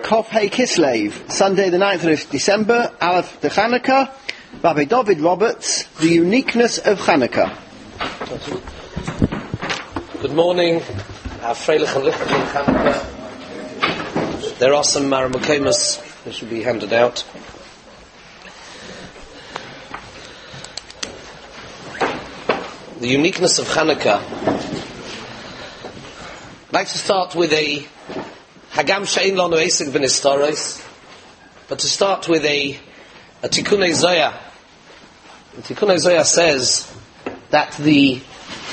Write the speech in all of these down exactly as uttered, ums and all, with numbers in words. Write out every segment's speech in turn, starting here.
Kof Hey Kislev, Sunday the ninth of December, Aleph de Chanukah, Rabbi David Roberts, The Uniqueness of Chanukah. Good morning, our Freilich and Lichtig Chanukah. There are some Maramukemas which will be handed out. The uniqueness of Chanukah. I'd like to start with a Hagam She'ein Lanu Esek B'Nistaros, but to start with a, a Tikkunei Zoya. The Tikkunei Zoya says that the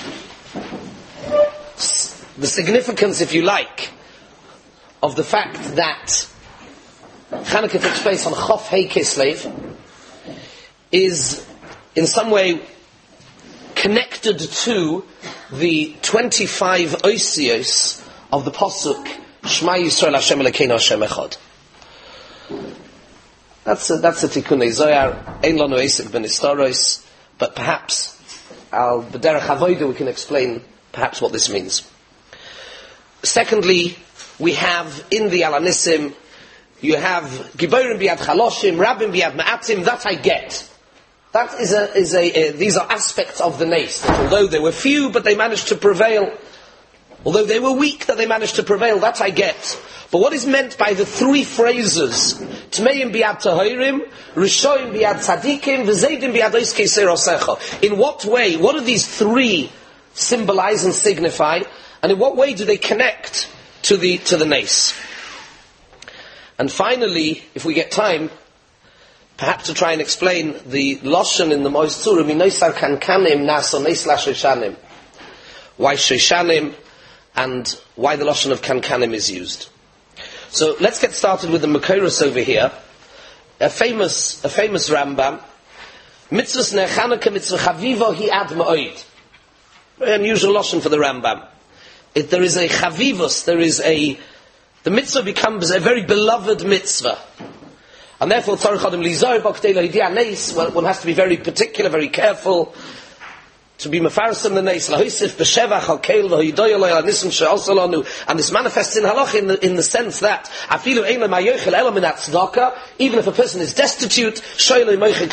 the significance, if you like, of the fact that Chanukah takes place on Chof Hey Kislev is in some way connected to the twenty-five Osios of the Pasuk Shema Yisrael Hashem Elokeinu Hashem Echad. That's a, that's a Tikkunei Zohar. Ein Lanu Esek B'Nistaros, but perhaps al b'derech avoda we can explain perhaps what this means. Secondly, we have in the Alanissim, you have Giborim B'Yad Chaloshim, Rabbim B'Yad Ma'atim. That I get. That is a, is a, uh, these are aspects of the Nes, that although they were few, but they managed to prevail. Although they were weak, that they managed to prevail, that I get. But what is meant by the three phrases, Tmeim B'Yad Tahirim, Rishoim B'Yad Tzadikim, V'Zeidim B'Yad Oiskei Serosecha. In what way, what do these three symbolize and signify, and in what way do they connect to the, to the Nes? And finally, if we get time, perhaps to try and explain the Lashon in the Mois Tzura, Minoisar Kankanim Naso Nes La Shoshanim. Why Shoshanim, and why the Lashon of Kankanim is used. So let's get started with the Makoros over here. A famous, a famous Rambam. Mitzvahs ne Chanukah mitzvah chavivo hi ad ma'od. Very unusual Lashon for the Rambam. If there is a chavivus, there is a, the mitzvah becomes a very beloved mitzvah. And therefore, one has to be very particular, very careful to be mefarsim the nes. And this manifests in halach in the, in the sense that even if a person is destitute, so what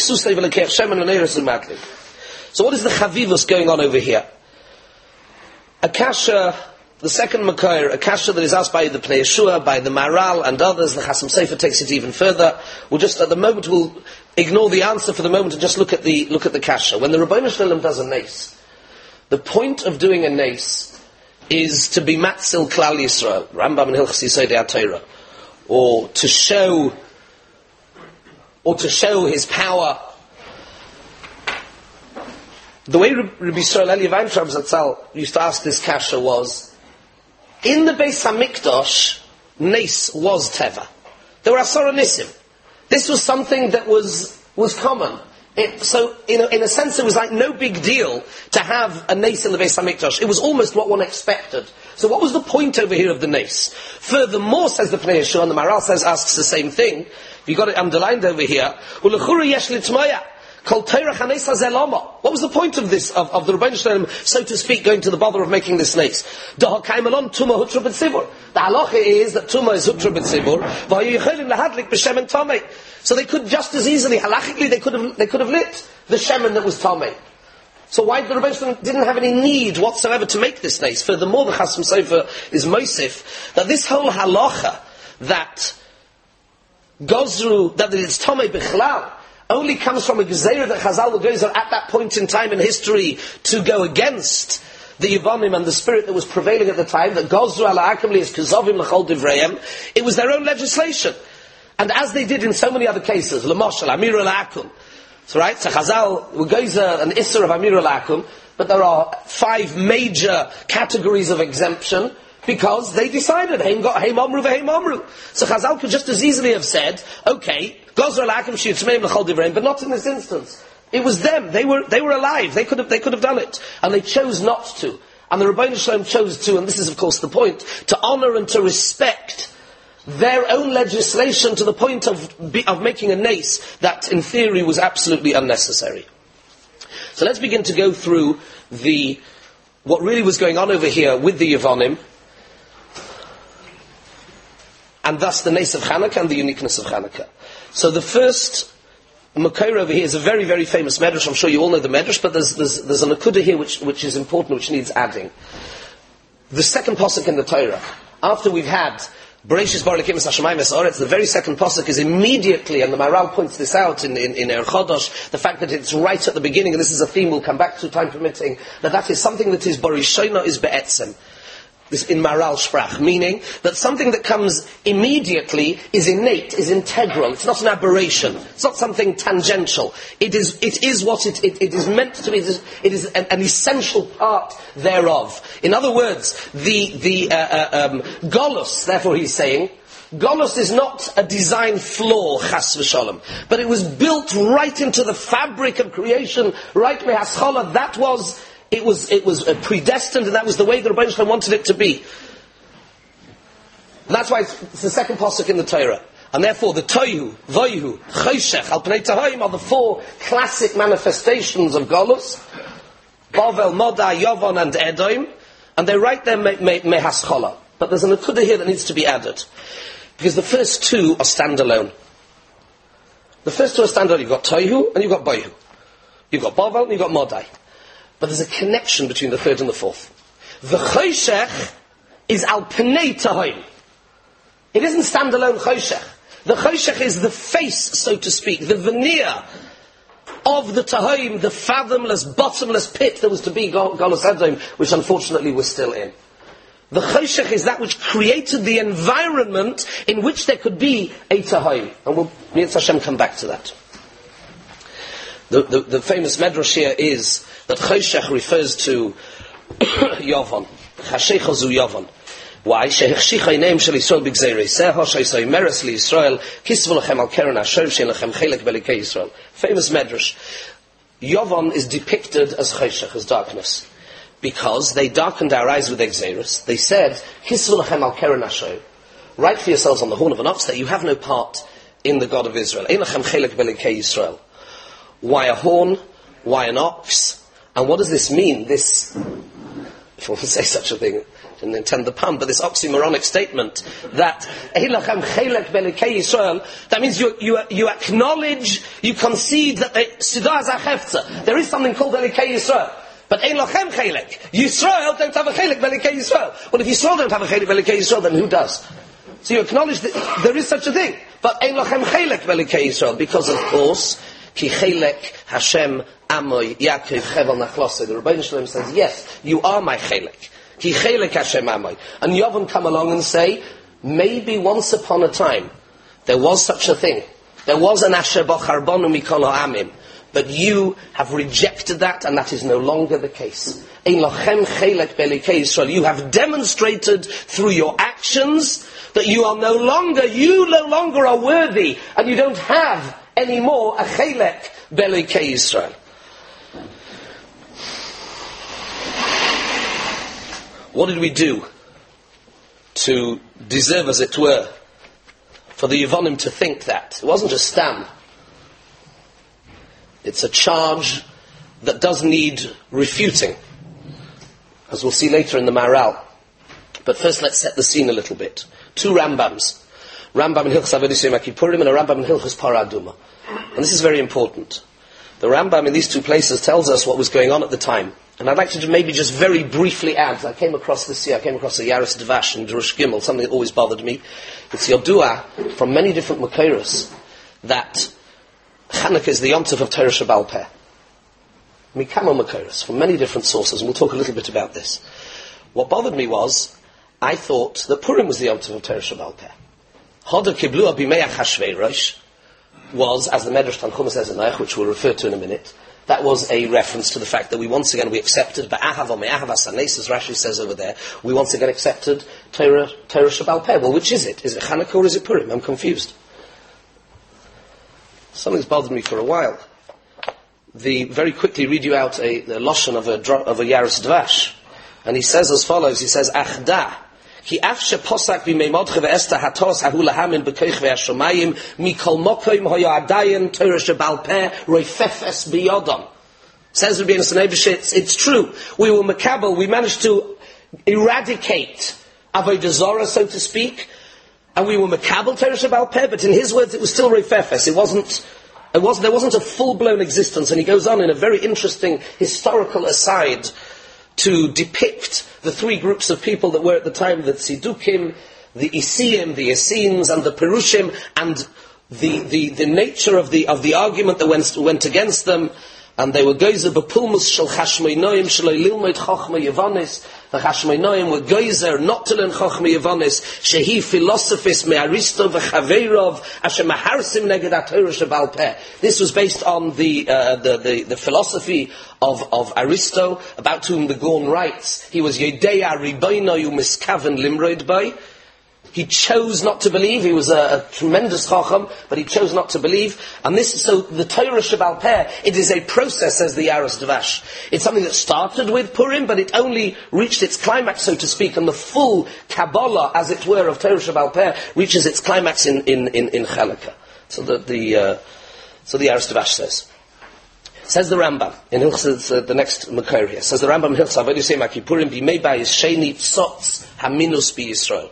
is the chavivus going on over here? A kasha, the second Makar, a kasha that is asked by the Pnei Yeshua, by the Maral and others, the Chasam Sofer takes it even further. We'll just, at the moment, we'll ignore the answer for the moment and just look at the, look at the kasha. When the Rebbeinu Shalom does a nes, the point of doing a nes is to be matzil klal Yisrael, Rambam and Hilchos Yesodei HaTorah, or to show, or to show his power. The way Rabbi Yisrael Eli Weintraub Zatzal used to ask this kasha was, in the Beis HaMikdash, nes was teva. There were asara nisim. This was something that was was common. It, so, in a, in a sense, it was like no big deal to have a nes in the Beis HaMikdash. It was almost what one expected. So, what was the point over here of the nes? Furthermore, says the Pnei Yeshua, and the Maral says, asks the same thing. You got it underlined over here. Ulechura yesh litmaya. What was the point of this, of, of the Rebbeinu Shalom, so to speak, going to the bother of making this nes? The halacha is that Tumah is hutra b'tzibur, so they could just as easily, halachically, they could have they could have lit the shemen that was tamei. So why did the Rebbeinu Shalom didn't have any need whatsoever to make this nes? Furthermore, the Chasam Sofer is moisif that this whole halacha that gozru that it's tamei bichlal only comes from a gezeira that Chazal goes at that point in time in history to go against the Yevonim and the spirit that was prevailing at the time, that Gozru ala akamli is kazovim l'chol divrayim. It was their own legislation. And as they did in so many other cases, l'moshel, amir al-akum. So right, so Chazal goes an isser of amir al-akum, but there are five major categories of exemption, because they decided, Heim Omru v'Heim Omru. So Chazal could just as easily have said, okay, Gozra l'Akim Shiutzmeim l'Chol Divrayim, but not in this instance. It was them. They were they were alive. They could have they could have done it, and they chose not to. And the Rebbeinu Shalom chose to, and this is of course the point, to honor and to respect their own legislation to the point of of making a nes that, in theory, was absolutely unnecessary. So let's begin to go through the what really was going on over here with the Yevonim. and thus the nace of Hanukkah and the uniqueness of Hanukkah. So the first Makor over here is a very, very famous medrash. I'm sure you all know the medrash, but there's, there's, there's a Nakuda here which, which is important, which needs adding. The second pasuk in the Torah, after we've had Bereshis bara Elokim es hashamayim es haaretz, the very second pasuk is immediately, and the Maharal points this out in, in, in Er Chodosh, the fact that it's right at the beginning, and this is a theme we'll come back to, time permitting, that that is something that is Barishona is be'etzem. This in Maharal Sprach, meaning that something that comes immediately is innate, is integral. It's not an aberration. It's not something tangential. It is, it is what it, it, it is meant to be. It is, it is an, an essential part thereof. In other words, the, the, uh, uh, um, Golus, therefore he's saying, Golus is not a design flaw, chas v'shalom, but it was built right into the fabric of creation, right me'haschala. That was, It was it was uh, predestined, and that was the way the Rebbeinu Shalom wanted it to be. And that's why it's, it's the second pasuk in the Torah. And therefore the Tohu, Voihu, Choshech, Al Pnei Tahayim are the four classic manifestations of Golus. Bavel, Modai, Yavon and Edom. And they're right there me'haschala. Me, but there's an akudah here that needs to be added. Because the first two are standalone. The first two are standalone. You've got Tohu and you've got Boihu. You've got Bavel and you've got Modai. But there's a connection between the third and the fourth. The Choshech is al pnei tahayim. It isn't standalone Choshech. The Choshech is the face, so to speak, the veneer of the tahayim, the fathomless, bottomless pit that was to be Golus Edom, which unfortunately we're still in. The Choshech is that which created the environment in which there could be a tahayim. And we'll, Mi'etz Hashem, come back to that. The, the, the famous medrash here is that Choshech refers to Yavon. Chashecha zu Yavon. Why? Shehechshicha ineim shel Yisrael b'gzeirei seha sheisai meres li Yisrael kisvu lechem al keren asher shein lechem chelek belikei Yisrael. Famous medrash. Yavon is depicted as Choshech, as darkness, because they darkened our eyes with Gzeirus. They said, kisvu lechem al keren asher. Write for yourselves on the horn of an ox that you have no part in the God of Israel. Ein lechem chelek belikei Yisrael. Why a horn? Why an ox? And what does this mean? This, if I want to say such a thing, I didn't intend the pun, but this oxymoronic statement that that means you, you, you acknowledge, you concede that there is something called Elikei Yisrael. But Ein Lachem Chelek. Yisrael don't have a Chelek Belikei Yisrael. Well, if Yisrael don't have a Chelek Belikei Yisrael, then who does? So you acknowledge that there is such a thing. But Ein Lachem Chelek Belikei Yisrael, because of course, Ki Chelek Hashem Amoy Yaakov Chevel Nachlose. The Rebbeinu Shalom says, yes, you are my Chelek. Ki Chelek Hashem Amoy. And Yavon come along and say, maybe once upon a time, there was such a thing. There was an Asher Bocharbonu Mikol Ha'amim. But you have rejected that, and that is no longer the case. Ein Lachem Chelek Belikei Yisrael. You have demonstrated through your actions that you are no longer, you no longer are worthy, and you don't have anymore a Chelek Belikei Yisrael. What did we do to deserve, as it were, for the Yevonim to think that? It wasn't just stam. It's a charge that does need refuting, as we'll see later in the Maharal. But first let's set the scene a little bit. Two Rambams. Rambam in Hilchos Avodas Yom Kippurim and a Rambam in Hilchos Parah Aduma. And this is very important. The Rambam in these two places tells us what was going on at the time. And I'd like to maybe just very briefly add, I came across this year, I came across a Yaris Dvash in Drush Gimel, something that always bothered me. It's Yodua from many different Makoros that Chanukah is the Yontif of Torah Sheba'al Peh. Mikamo Makoros, from many different sources, and we'll talk a little bit about this. What bothered me was, I thought that Purim was the Yontif of Torah Sheba'al Peh. Hoda Kiblu Abimeach HaShvei was, as the Medrash Tanchuma says in Noach, which we'll refer to in a minute, that was a reference to the fact that we once again, we accepted, Ba'ahav or Me'ahav Asanes, as Rashi says over there, we once again accepted Torah, Torah Sheba'al Peh. Well, which is it? Is it Chanukah or is it Purim? I'm confused. Something's bothered me for a while. The, very quickly read you out a, the Lashon of a, of a Yaris Dvash. And he says as follows, he says, Achda, ki afshe posak b'meimodche ve'esta hatos hahu lahamin b'koich ve'ashomayim mikol mokoim hoya adayin Torah Sheba'al Peh roifefes biyodam. Says Rabbi Yonatan Eibush, it's, it's true. We were makabel, we managed to eradicate Avodah Zarah, so to speak, and we were Makabel Torah Sheba'al Peh, but in his words it was still Reifefes. It wasn't, it wasn't, there wasn't a full-blown existence, and he goes on in a very interesting historical aside to depict the three groups of people that were at the time, the Tzidukim, the Isiyim, the Essenes, and the Perushim, and the, the, the nature of the, of the argument that went, went against them. And they were geyser bepulmus shel chashmoinoim sheloi lilmoid chochma yevanis. The chashmoinoim were geyser not to learn chochma yevanis. Shehi philosophis me Aristo v'chaveirov asher maharsim neged haTorah sheba'al peh. This was based on the, uh, the, the, the philosophy of, of Aristo, about whom the Gaon writes, he was Yedea riboino umiskaven limroid by. He chose not to believe. He was a, a tremendous chacham, but he chose not to believe. And this, so the Torah Sheba'al Peh, it is a process, says the Yaros Dvash. It's something that started with Purim, but it only reached its climax, so to speak, and the full Kabbalah, as it were, of Torah Sheba'al Peh reaches its climax in in in, in Chanukah. So the the uh, so the Yaros Dvash says. Says the Rambam in Hilchos, uh, the next Makor here. Says the Rambam in Hilchos Avodas Yom Kippurim b'mei bayis sheni tzotz haminus b'Yisrael.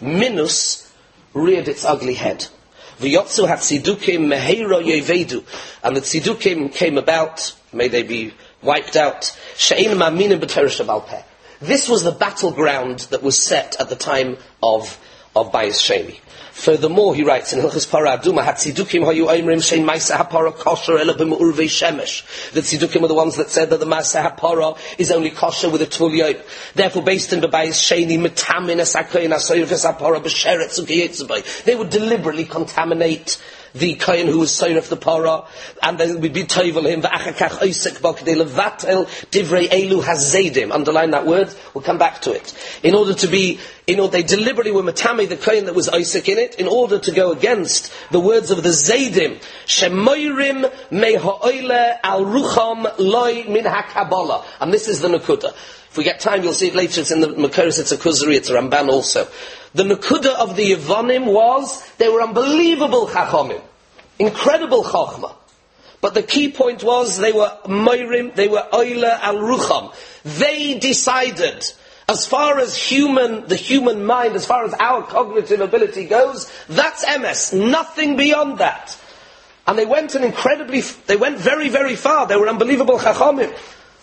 Minus reared its ugly head. V'yotzu hatzidukim meheiro yevedu, and the tzidukim came about. May they be wiped out. She'ein ma'aminim b'Torah Sheba'al Peh. This was the battleground that was set at the time of of Bayis Sheni. Furthermore, he writes in Hilchos Parah Aduma, Hatzidukim hayu oimrim shein ma'aseh hapara kosher ela b'me'urvei shemesh. The Tzidukim are the ones that said that the ma'aseh hapara is only kosher with a tul yoip. Therefore, based in Bayis Sheni, metamin esakoyin asoyer v'sapara b'sheret zukeyetzubay. They would deliberately contaminate the kohen who was soyref the parah, and then we'd be toivel him v'achakach oisek b'kdei levatel divrei elu hazedim. Underline that word. We'll come back to it. In order to be, in order they deliberately were matami the kohen that was oisek in it, in order to go against the words of the zaydim. Shemoirim meha'oile al rucham loy min hakabala. And this is the nakuda. If we get time, you'll see it later. It's in the Makoros, it's a Kuzari, it's a Ramban also. The Nakuda of the Yevonim was, they were unbelievable Chachomim. Incredible Chachma. But the key point was, they were Moirim, they were Oile al Rucham. They decided, as far as human, the human mind, as far as our cognitive ability goes, that's M S, nothing beyond that. And they went an incredibly, they went very, very far. They were unbelievable Chachomim.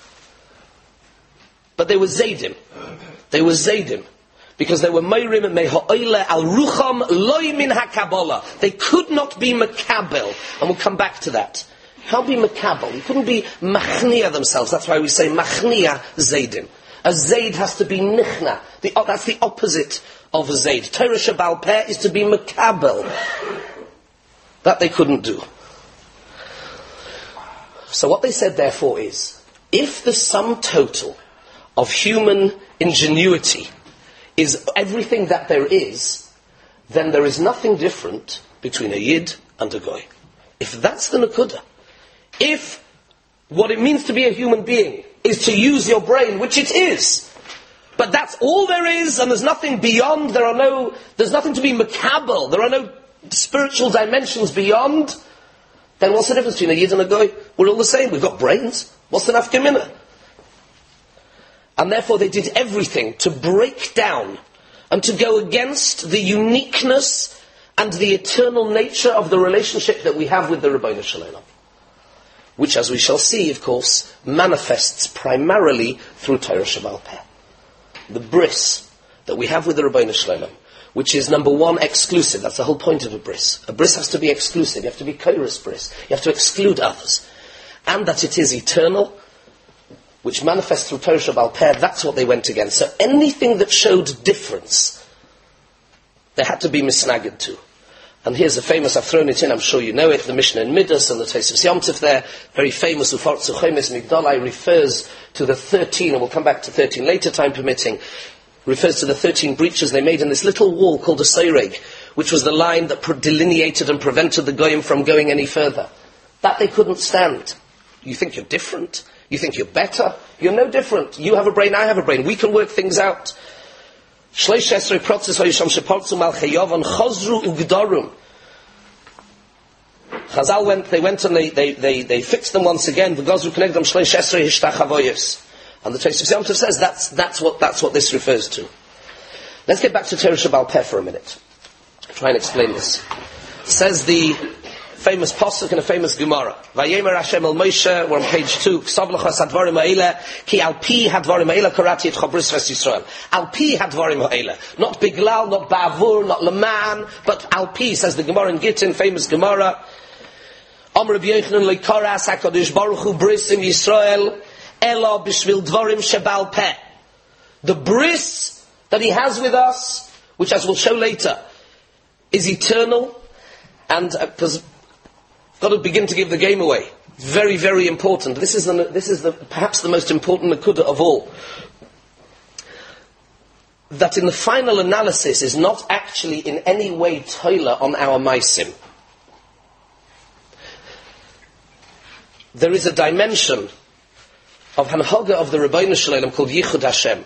But they were Zaydim. They were Zaydim. Because they were Meirim and Meha'oile al Rucham loy min HaKabbalah. They could not be Makabel. And we'll come back to that. How be Makabel? You couldn't be Machnia themselves. That's why we say Machnia Zaydim. A Zayd has to be Nichna. The, oh, that's the opposite of a Zayd. Torah Sheba'al Peh is to be Makabel. That they couldn't do. So what they said therefore is, if the sum total of human ingenuity is everything that there is, then there is nothing different between a Yid and a Goy. If that's the Nakuda, if what it means to be a human being is to use your brain, which it is, but that's all there is, and there's nothing beyond, there are no, there's nothing to be makabel, there are no spiritual dimensions beyond, then what's the difference between a Yid and a Goy? We're all the same, we've got brains. What's the nafka minah? And therefore they did everything to break down and to go against the uniqueness and the eternal nature of the relationship that we have with the Ribbono Shel Olam. Which, as we shall see, of course, manifests primarily through Torah Sheba'al Peh. The bris that we have with the Ribbono Shel Olam, which is, number one, exclusive. That's the whole point of a bris. A bris has to be exclusive. You have to be koros bris. You have to exclude others. And that it is eternal, which manifests through Torah Sheba'al Peh, that's what they went against. So anything that showed difference, they had to be misnaged to. And here's the famous, I've thrown it in, I'm sure you know it, the Mishnah in Midas and the Tosefos Yom Tov there, very famous, Ufartzu Chomes Migdalai, refers to the thirteen, and we'll come back to thirteen later, time permitting, refers to the thirteen breaches they made in this little wall called a Seireg, which was the line that delineated and prevented the Goyim from going any further. That they couldn't stand. You think you're different? You think you're better? You're no different. You have a brain, I have a brain. We can work things out. Shleish Esrei Protzes Hoyisham Shepolzu Malchei Yovan Chozru Ugdarum. Chazal went, they went and they, they, they, they fixed them once again. V'gozru Knegdam Shleish Esrei Hishtach Havoyos. And the Tosefos Yom Tov says that's, that's what, that's what this refers to. Let's get back to Torah Sheba'al Peh for a minute. try and explain this. Says the famous pasuk in a famous Gemara. Vayemer Hashem el Moshe, we're on page two. Ksav l'chas hadvarim ha'ele, ki al pi hadvarim ha'ele karati et chabris ves Yisrael. Al pi hadvarim ha'ele. Not biglal, not ba'avur, not leman, but al pi, says the Gemara in Gittin, famous Gemara. Amr Rabbi Yochanan leikaras HaKadosh Baruch Hu bris in Yisrael, ela b'shvil dvarim shebal peh. The bris that he has with us, which as we'll show later, is eternal, and because uh, got to begin to give the game away. Very, very important. This is the, this is the, perhaps the most important nakuda of all. That in the final analysis is not actually in any way toiler on our maisim. There is a dimension of Hanhaga of the Rebbeinu Shalom called Yichud Hashem,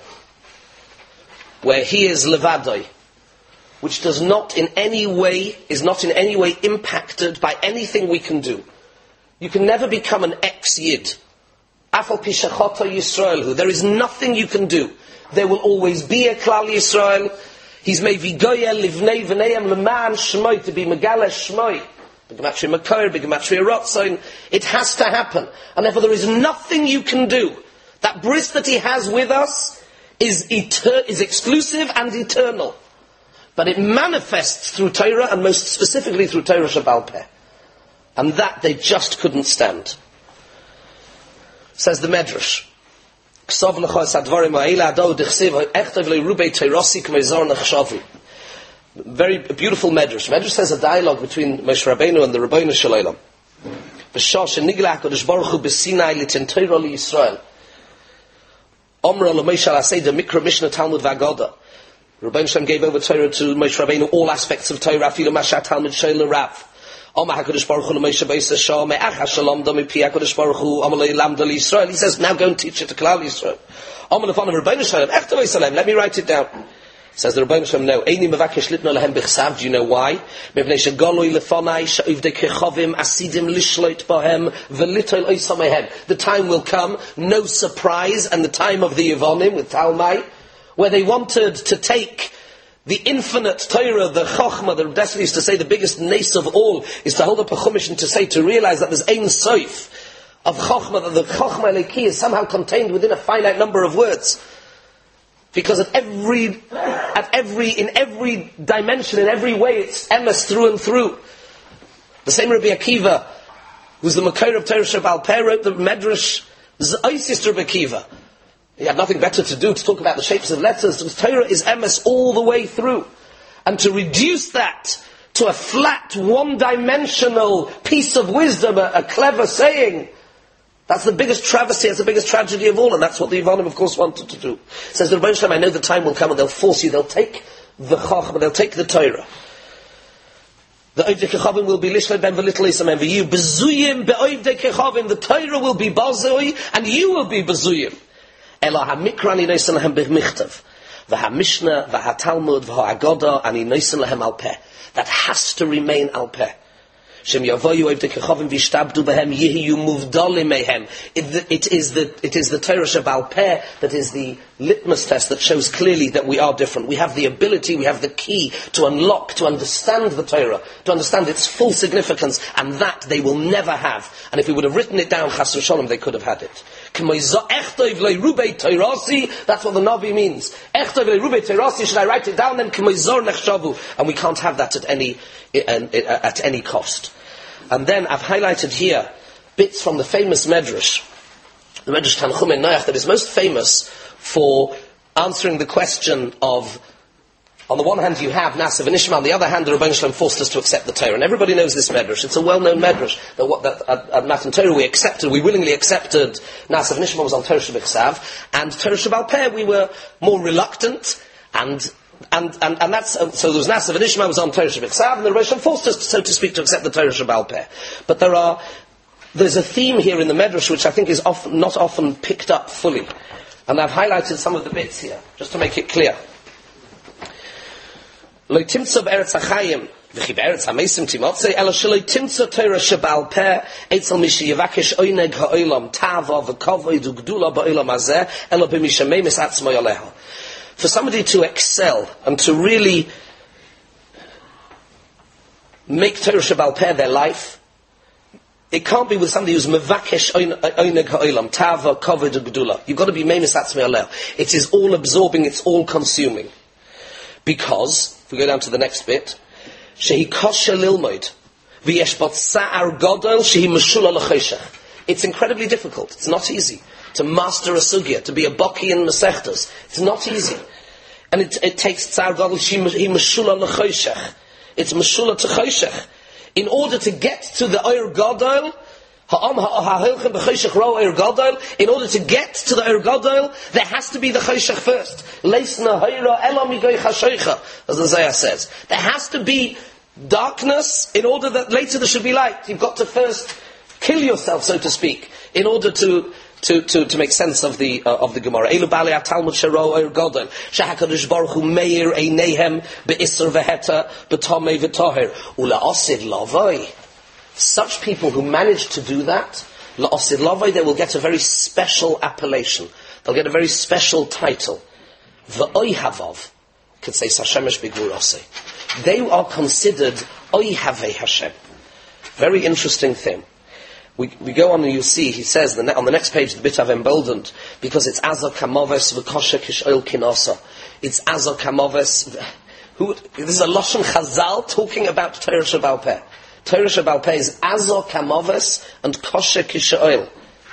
where he is levadoi, which does not in any way, is not in any way impacted by anything we can do. You can never become an ex-Yid. Afal pishachota Yisrael, there is nothing you can do. There will always be a Klal Yisrael. He's made vigoya livnei v'neyam leman shmoi, to be megala shmoi. B'gematria makor, b'gematria rotzain. It has to happen. And therefore there is nothing you can do. That bris that he has with us is, eter- is exclusive and eternal. But it manifests through Torah, and most specifically through Torah Shebal Peh. And that they just couldn't stand. Says the Medrash. Ksav l'chos hadvarim ha'ele ado d'chsiv echtev le'rubei teirasi k'meizor nechshavu. Very beautiful Medrash. Medrash says a dialogue between Moshe Rabbeinu and the Rebbeinu Shalom. B'shah shenigla HaKadosh Baruch Hu b'Sinai litin Torah liYisrael. Omra l'Moshe al'asei de Mikra Mishnah Talmud v'Agoda. Rebbeinu Shalom gave over Torah to Moshe Rabbeinu, all aspects of Torah, afilu mashat Talmud sheila Rav. Omar HaKadosh Baruch Hu l'Moshe Beis Shah me'ach Shalom da mipi HaKadosh Baruch Hu Omar le'lamda liYisrael. He says, now go and teach it to Klal Yisrael. Omar l'fon of Rebbeinu Shalom, echta v'Yisrael, let me write it down. Says the Rebbeinu Shalom, no. Eini mevakesh litno lehem b'chsav. Do you know why? Mevnei shegoloi lefonai she'ivdei kechovim asidim lishloit bohem v'litol oisamehem. The time will come, no surprise, and the time of the Yevonim with Talmai, where they wanted to take the infinite Torah, the Chochmah, the Rebbe used to say the biggest nace of all is to hold up a Chumash and to say, to realize that there's Ein Soif of Chochmah, that the Chochmah Eleki is somehow contained within a finite number of words. Because at every, at every, in every dimension, in every way, it's emes through and through. The same Rabbi Akiva, who's the Makor of Torah Shebal Peh, wrote the Medrash Z'oisis Rabbi Akiva. He had nothing better to do to talk about the shapes of letters. Torah is emes all the way through. And to reduce that to a flat, one-dimensional piece of wisdom, a, a clever saying, that's the biggest travesty, that's the biggest tragedy of all, and that's what the Yevonim, of course, wanted to do. Says the Rebbeinu Shalom, I know the time will come and they'll force you, they'll take the Chochmah, they'll take the Torah. The Oivdei Kechavim will be Lishlei Ben V'Little Yisamem V'yu, Bezuyim Be'oivdei Kechavim, the Torah will be Bazoi, and you will be Bezuyim. Ela HaMikra Ani Noisen Lahem B'Michtav, VaHaMishnah, VaHaTalmud, VaHaGoda, Ani Noisen Lahem Al Peh. That has to remain Al Peh. Shem Yavoyu Oivdei Kechavim V'Ishtabdu Behem Yehiyu Muvdalim Mehem. It is the it is the Torah Shebal Peh that is the litmus test that shows clearly that we are different. We have the ability, we have the key to unlock, to understand the Torah, to understand its full significance, and that they will never have. And if we would have written it down, Chas v'Sholom, they could have had it. That's what the Navi means. Should I write it down then? And we can't have that at any at any cost. And then I've highlighted here bits from the famous Medrash, the Medrash Tanchum Noach, that is most famous for answering the question of, on the one hand you have Naaseh v'Nishma, on the other hand the Rebbeinu Shalom forced us to accept the Torah. And everybody knows this Medrash. It's a well-known Medrash. That, what, that at, at Matan Torah we accepted, we willingly accepted, Naaseh v'Nishma was on Torah Shebechsav, and Torah Shebal Peh we were more reluctant, and and and, and that's, uh, so there was Naaseh v'Nishma was on Torah Shebechsav, and the Rebbeinu Shalom forced us, so to speak, to accept the Torah Shebal Peh. But there are, there's a theme here in the Medrash which I think is often, not often picked up fully. And I've highlighted some of the bits here, just to make it clear. Lo timtza be'eretz hachayim v'chi be'eretz hamesim timotze ela shelo timtza Torah shebal peh etzel mi sheyivakesh oineg ha'olam tava v'kavod u'gdula ba'olam hazeh ela b'mishamemis atzmo yaleha. For somebody to excel and to really make Torah Sheba'al Peh their life, it can't be with somebody who's mevakesh oineg ha'olam, tava, kavod, gedula. You've got to be meimis atzmei aleh. It is all absorbing, it's all consuming. Because, if we go down to the next bit, shehi kosher lilmoid, v'yesh bot sa'ar godol, shehi meshula l'choshech. It's incredibly difficult. It's not easy to master a sugya, to be a baki in mesechtas. It's not easy. And it, it takes tzar gadol, shehi meshula l'choshech. It's meshula to choshech. In order to get to the Oyer Gadol, in order to get to the Oyer Gadol, there has to be the Choshech first. As the Zayah says. There has to be darkness in order that later there should be light. You've got to first kill yourself, so to speak, in order to To, to, to make sense of the uh, of the Gemara. Elu bali Talmud shero Oyer Gadol shehakadosh baruch hu meir einehem beisr veheta betamei v'toher ula osid lavoi. Such people who manage to do that, la osid lavoi, they will get a very special appellation. They'll get a very special title. V'oihavav, could say Hashemesh b'gvurosei. They are considered oihavei Hashem. Very interesting thing. We, we go on and you see, he says the ne- on the next page, the bit I've emboldened, because it's Azor Kamoves v'kosher kishoil kinasa. It's Azor Kamoves. Who, this is a Lashon Chazal talking about Torah Sheba'al Peh. Torah Sheba'al Peh is Azor Kamoves and kosher kishoil.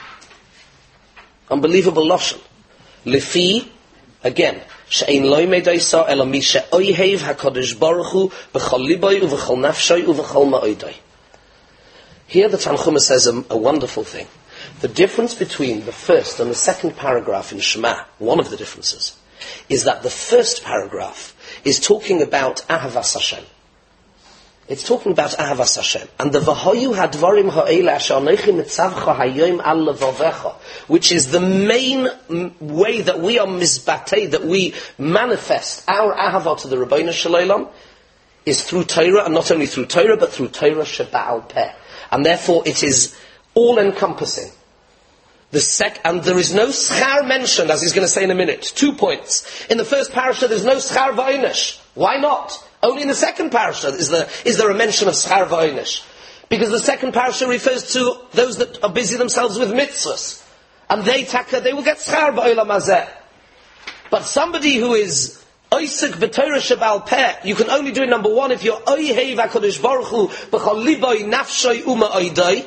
Unbelievable Lashon. Lefi, again, she'ein loy medaisa ela mi she'oihev HaKadosh Baruch Hu b'chol liboy u'v'chol nafshoy u'v'chol ma'oidai. Here the Tanchuma says a, a wonderful thing. The difference between the first and the second paragraph in Shema, one of the differences, is that the first paragraph is talking about Ahavas Hashem. It's talking about Ahavas Hashem. And the V'hoyu hadvarim ha'ele asher anechi mitzavcha hayom al levavecha, which is the main m- way that we are mizbatei, that we manifest our Ahavah to the Rebbeinu Shalom, is through Torah, and not only through Torah, but through Torah Sheba'al Peh. And therefore it is all-encompassing. The sec- and there is no schar mentioned, as he's going to say in a minute. Two points. In the first parasha, there's no schar v'onesh. Why not? Only in the second parasha is there, is there a mention of schar v'onesh. Because the second parasha refers to those that are busy themselves with mitzvahs. And they, taka, they will get schar ba'olam hazeh. But somebody who is Oisik b'Torah Sheba'al Peh, you can only do it, number one, if you're Oihev HaKadosh Baruch Hu b'chol liboy nafshoy u'ma'oidai.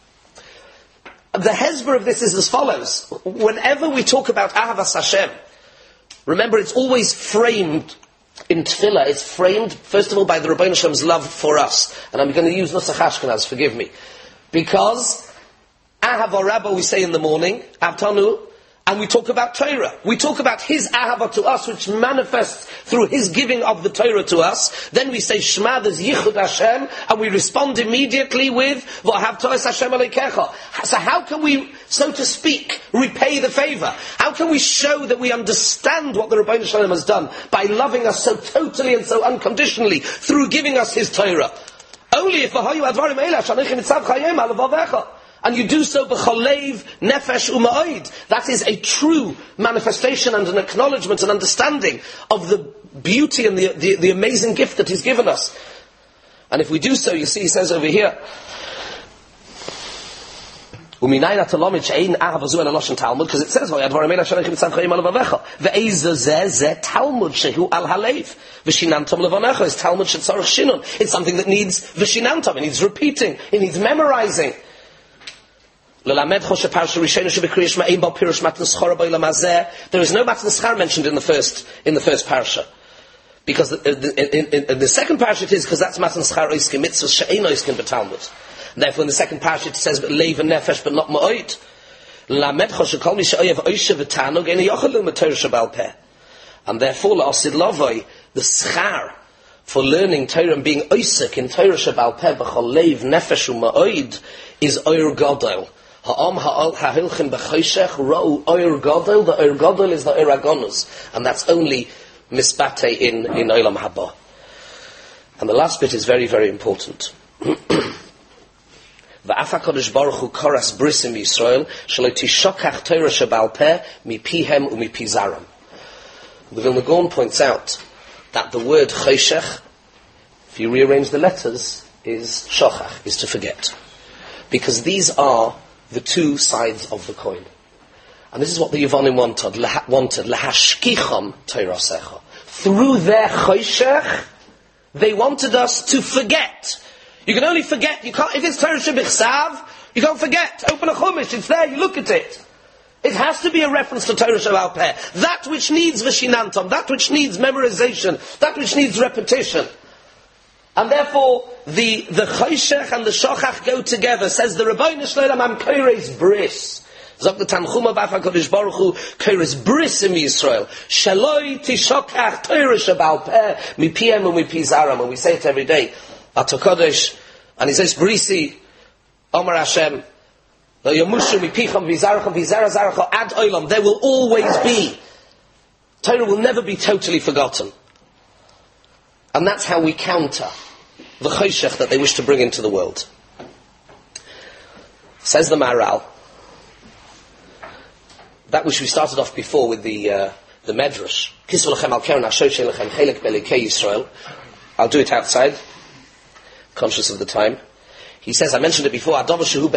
The hezbollah of this is as follows. Whenever we talk about Ahavas Hashem, remember it's always framed in Tefillah. It's framed, first of all, by the Rebbeinu Shlem's love for us. And I'm going to use Nusach Ashkenaz, forgive me. Because Ahava Rabba we say in the morning, Avtanu, and we talk about Torah. We talk about His Ahava to us, which manifests through His giving of the Torah to us. Then we say Shema, there's Yichud Hashem, and we respond immediately with V'ahav To'es Hashem Aleikecha. So how can we, so to speak, repay the favor? How can we show that we understand what the Rebbeinu Shalom has done by loving us so totally and so unconditionally through giving us His Torah? Only if V'hayu Advarim Eila Shanechim Mitzav Chayim Alavavecha. And you do so b'cholev, nefesh, u'ma'oid. That is a true manifestation and an acknowledgement and understanding of the beauty and the, the, the amazing gift that He's given us. And if we do so, you see, he says over here, because it says, it's something that needs v'shinantam, it needs repeating, it needs memorizing. There is no Matan Schar mentioned in the first in the first parasha, because in, in, in, in the second parasha it is because that's Matan Schar Oiskin Mitzvah She'ein Oiskin B'Talmud. Therefore, in the second parasha it says Leiv and Nefesh, but not Ma'od. And therefore, La'asid Lavoi, the Schar for learning Torah and being Oisik in Torah Sheba'al Peh b'chol Leiv Nefesh u'Ma'od is Oyer Gadol. Ha'am ha'ilchim b'choshech ra'u oyer gadol. The oyer gadol is the oyer agonus, and that's only misbate in in olam haba. And the last bit is very, very important. V'af HaKadosh Baruch Hu koras brisim Yisrael shelo tishokach Torah Sheba'al Peh mipihem u'mipi zaram. The Vilna Gaon points out that the word choshech, if you rearrange the letters, is shochach, is to forget. Because these are the two sides of the coin. And this is what the Yevonim wanted, leha, wanted, lehashkicham Torasecha. Through their choshech, they wanted us to forget. You can only forget, you can't, if it's Torah shebichsav, you can't forget. Open a chumash, it's there, you look at it. It has to be a reference to Torah Sheba'al Peh. That which needs Vishinantam, that which needs memorization, that which needs repetition. And therefore, the, the Choshech and the Shochach go together. Says the Rebbeinu Shloim Am Koires Bris. Zog the Tanchuma Baf HaKadosh Baruch Hu, Koires Bris in Yisrael. Shaloi Tishokach Torah Sheba'al Peh, Mipiem and Mipizaram. And we say it every day. At HaKadosh, and he says, Brisi, Omar Hashem, there will always be. Torah will never be totally forgotten. And that's how we counter the choshech that they wish to bring into the world. Says the Maharal, that which we started off before with the uh, the Medrash. I'll do it outside, conscious of the time. He says, I mentioned it before, something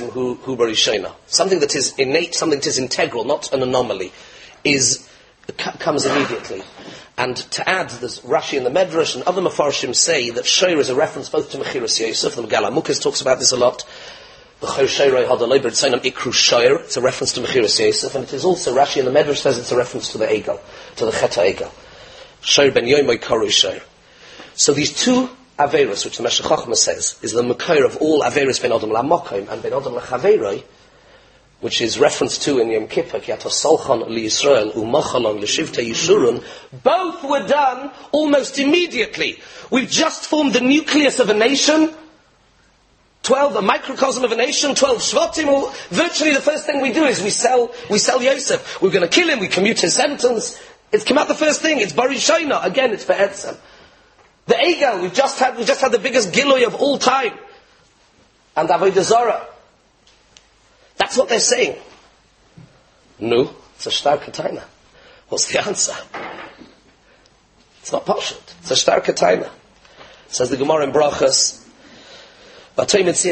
that is innate, something that is integral, not an anomaly, is comes immediately. And to add, there's Rashi and the Medrash and other Mefarshim say that Shoir is a reference both to Mechiras Yosef, the Megala Mukos talks about this a lot, it's a reference to Mechiras Yosef, and it is also, Rashi and the Medrash says it's a reference to the Egel, to the Chet HaEgel. Shoir ben Yomoy Koru Shoir. So these two Averos, which the Meshech Chochmah says, is the Mekoir of all Averos ben Adam LaMokim and ben Adam LaChaveroi, which is referenced to in Yom Kippur, Ki ato solchan liYisrael u'mochalon l'shivtei Yishurun, both were done almost immediately. We've just formed the nucleus of a nation, twelve, a microcosm of a nation, twelve Shvatim. Virtually the first thing we do is we sell, we sell Yosef. We're going to kill him, we commute his sentence. It's come out the first thing, it's Bari Shoina. Again, it's for Etzem. The Egel, we've just had, we just had the biggest Gilui of all time. And Avodah Zarah. That's what they're saying. No, it's a starke taina. What's the answer? It's not pashut. It's a starke taina. Says the Gemara in Brachas. Let's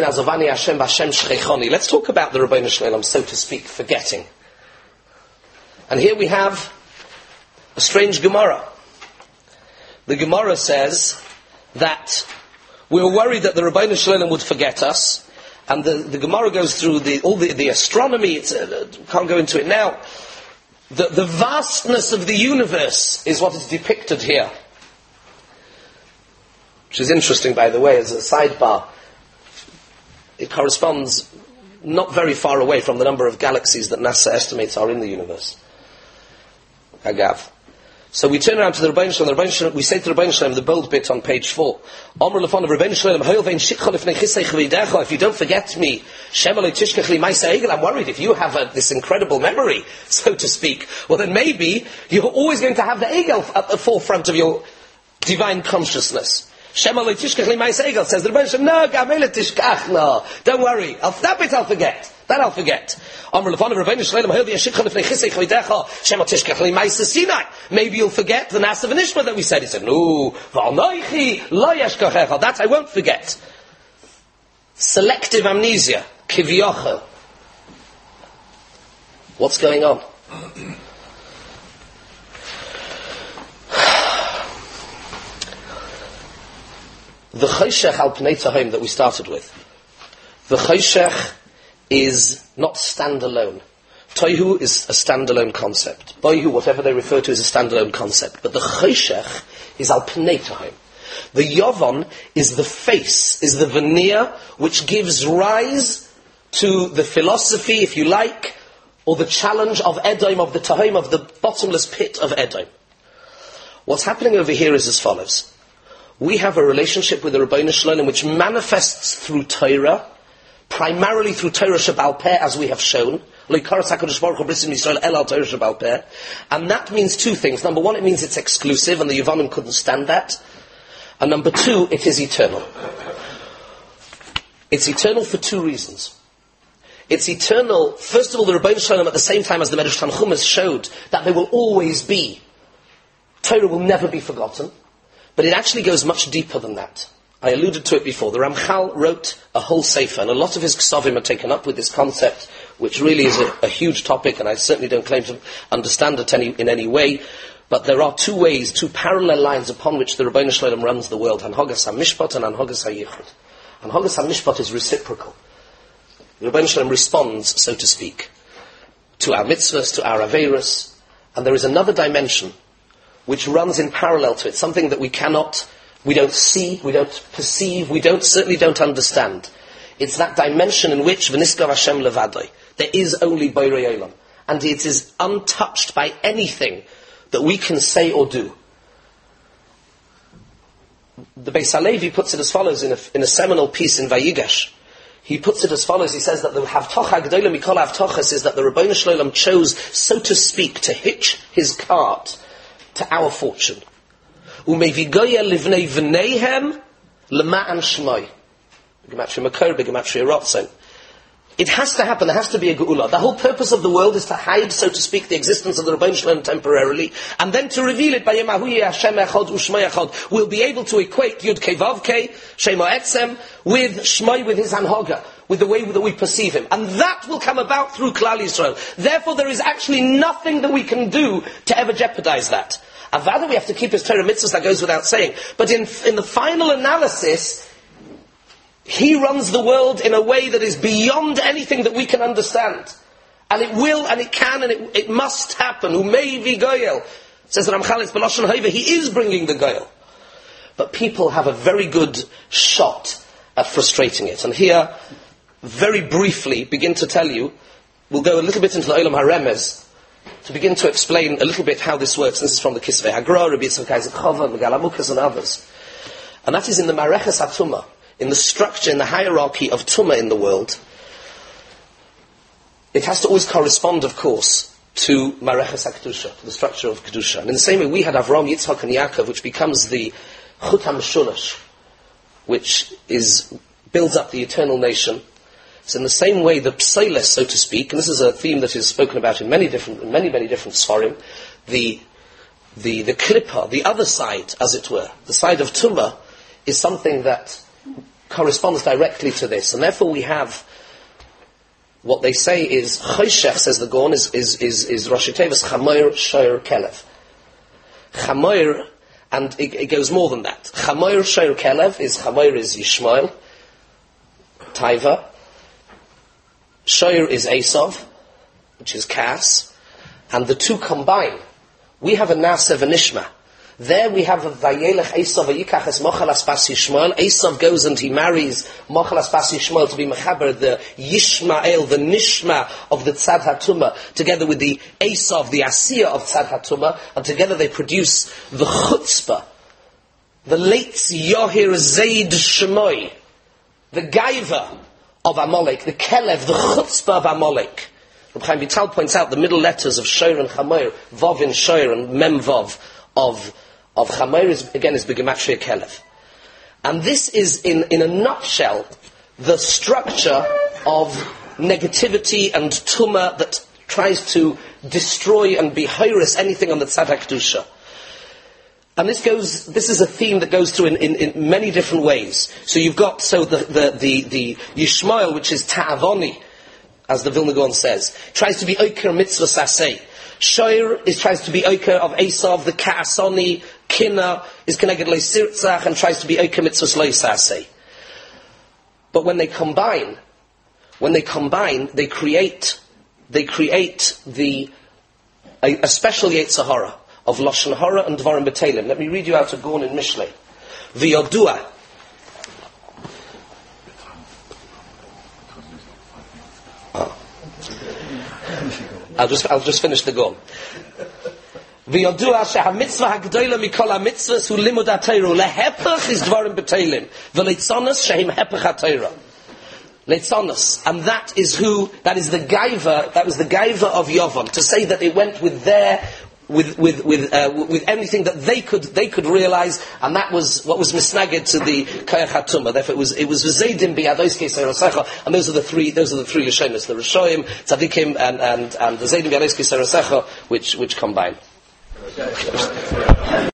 talk about the Rebbeinu Shloim, so to speak, forgetting. And here we have a strange Gemara. The Gemara says that we were worried that the Rebbeinu Shloim would forget us. And the, the Gemara goes through the, all the, the astronomy, it's, uh, can't go into it now. The, the vastness of the universe is what is depicted here. Which is interesting, by the way, as a sidebar. It corresponds not very far away from the number of galaxies that NASA estimates are in the universe. Agav. So we turn around to the Rebbeinu Shloim, the Rebbeinu Shloim, we say to the Rebbeinu Shloim, the bold bit on page four, Omer lefon of Rebbeinu Shloim, if you don't forget me, I'm worried if you have a, this incredible memory, so to speak, well then maybe you're always going to have the Egel at the forefront of your divine consciousness. Says the Rebbeinu Shloim, no, gamele tishkach, no, don't worry, I'll stop it, I'll forget. That I'll forget. Maybe you'll forget the Nasav and Ishma that we said. He said, no, that I won't forget. Selective amnesia, kivyochel. What's going on? The Choshech al Pnei Tahom that we started with. The Choshech is not standalone. Toihu is a standalone concept. Boihu, whatever they refer to, is a standalone concept. But the Choshech is al Pnei Tahom. The Yovon is the face, is the veneer which gives rise to the philosophy, if you like, or the challenge of Edom, of the Tahom, of the bottomless pit of Edom. What's happening over here is as follows. We have a relationship with the Rebbeinu Shloim which manifests through Torah, primarily through Torah Sheba'al Peh, as we have shown. And that means two things. Number one, it means it's exclusive, and the Yevonim couldn't stand that. And number two, it is eternal. It's eternal for two reasons. It's eternal, first of all, the Rebbeinu Shloim at the same time as the Medrash Tanchumas showed that there will always be. Torah will never be forgotten. But it actually goes much deeper than that. I alluded to it before. The Ramchal wrote a whole sefer, and a lot of his ksavim are taken up with this concept, which really is a, a huge topic, and I certainly don't claim to understand it any, in any way. But there are two ways, two parallel lines upon which the Rebbeinu Shalom runs the world: Hanhogas HaMishpat and Hanhogas HaYichud. Hanhogas HaMishpat is reciprocal. The Rebbeinu Shalom responds, so to speak, to our mitzvahs, to our aveiros, and there is another dimension which runs in parallel to it, something that we cannot, we don't see, we don't perceive, we don't certainly don't understand. It's that dimension in which V'niskav Hashem levadoi, there is only Borei Olam, and it is untouched by anything that we can say or do. The Beis Halevi puts it as follows in a, in a seminal piece in Vayigash. He puts it as follows. He says that the Havtocha G'dola Mikol Havtochas is that the Rebbeinu Shalom chose, so to speak, to hitch his cart to our fortune. Umevigoya livnei v'neihem l'ma'an shmoi. Gematria Makor, Gematria Rotzen. It has to happen. There has to be a geula. The whole purpose of the world is to hide, so to speak, the existence of the Rebbeinu Shalom temporarily, and then to reveal it by Yemahu Hashem Echad U'Shmai Echad. We'll be able to equate Yud Kei Vav Kei Shema Etzem with Shmai, with his Hanhoga, with the way that we perceive him, and that will come about through Klal Yisrael. Therefore, there is actually nothing that we can do to ever jeopardize that. Avada, we have to keep his Torah mitzvahs. That goes without saying. But in in the final analysis, he runs the world in a way that is beyond anything that we can understand. And it will, and it can, and it, it must happen. Umeivi goyel. Says Ramchal, it's B'lashon Haiva, he is bringing the goyel. But people have a very good shot at frustrating it. And here, very briefly, begin to tell you, we'll go a little bit into the Olam HaRemez, to begin to explain a little bit how this works. This is from the Kisvei Hagra, Rabbi Yitzchak Isaac Chova, Megal HaMukas, and others. And that is in the Mareches HaTumah, in the structure, in the hierarchy of Tumah in the world. It has to always correspond, of course, to Mareches HaKedusha, to the structure of Kedusha. And in the same way, we had Avram, Yitzchak, and Yaakov, which becomes the Chut HaMeshulash, which is, builds up the eternal nation. So in the same way, the Pseiles, so to speak, and this is a theme that is spoken about in many different, in many, many different Sfarim, the, the, the Klippa, the other side, as it were, the side of Tumah, is something that corresponds directly to this. And therefore we have what they say is Choshech, says the Gaon, is is is, is Rosh Tevas Chamoir Shoyer Kelev. Chamoir, and it, it goes more than that. Chamoir Shoyer Kelev is Chamoir is Yishmael, Taiva. Shoyer is Esav, which is Kas, and the two combine. We have a Naasev and Ishma. There we have a Vayelech Esav Vayikach es Mochalas Bas Yishmael. Esav goes and he marries Mochalas Bas Yishmael to be Mechaber, the Yishmael, the Nishma of the Tzad HaTumah, together with the Esav, the Asiya of Tzad HaTumah, and together they produce the Chutzpah, the Leitz Yohir Zayd Shemoi, the Gaiva of Amalek, the Kelev, the Chutzpah of Amalek. Reb Chaim Vital points out the middle letters of Shoyer and Chamoir, Vav in Shoyer and Mem Vav of of Chamoir is, again, is B'gematria Kelev. And this is, in, in a nutshell, the structure of negativity and tumah that tries to destroy and be hyrus anything on the Tzad HaKedusha. And this goes, this is a theme that goes through in, in, in many different ways. So you've got, so the, the, the, the Yishmael, which is Ta'avoni, as the Vilna Gaon says, tries to be Oker Mitzvah Saseh. Shoyer is tries to be Oker of Esav, the Ka'asoni, Kina is connected to Sirtzach and tries to be Oker Mitzvah Lo Saseh. But when they combine, when they combine, they create, they create the, a, a special Yetzer Hara of Lashon Hara and Dvarim B'Teilim. Let me read you out a Gaon in Mishlei. V'yodua. Oh. I'll just, I'll just finish the Gaon. V'yodua sheha-mitzvah ha'gdoila mikol ha-mitzvahs hu limud ha-Torah lehepach is Dvarim B'Teilim v'leitzonos shehim hepach ha-Torah. Leitzonos, and that is who, that is the gaiva, that was the gaiva of Yovan, to say that it went with their, with with with uh, with anything that they could they could realize, and that was what was misnaged to the Koyach HaTumah. Therefore, it was it was V'zeidim bi'adois Keisei Rosecha, and those are the three those are the three Yeshenos, the Rishoyim, Tzadikim, and and and the Zeidim bi'adois Keisei Rosecha, which which combine.